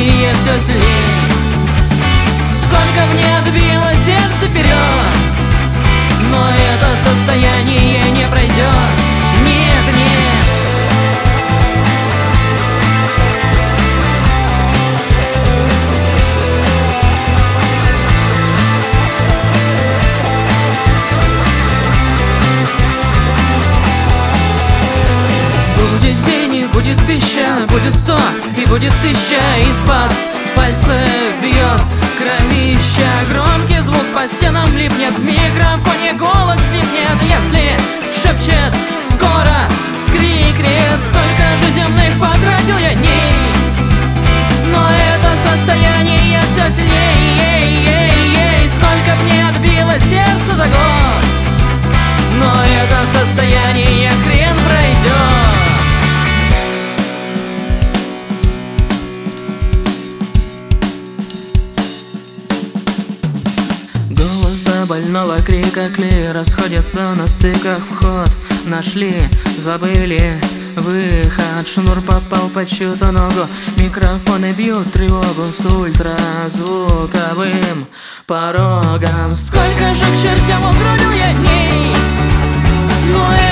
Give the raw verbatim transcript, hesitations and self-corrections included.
состояние все сильней. Сколько мне отбило сердце вперед, но это состояние не пройдет. Нет, нет. Будет день и будет пища, будет сто и будет тысяча. Из-под пальцев бьет кровища, громкий звук по стенам липнет, в микрофоне голос сипнет. Если шепчет, скоро вскрикнет. Сколько же земных потратил я дней, но это состояние все сильнее. Сколько мне отбило сердце за год, но это состояние хрен пройдет. Больного крика клей расходятся на стыках. Вход нашли, забыли выход. Шнур попал под чью-то ногу. Микрофоны бьют тревогу с ультразвуковым порогом. Сколько же к чертям угробил я дней, но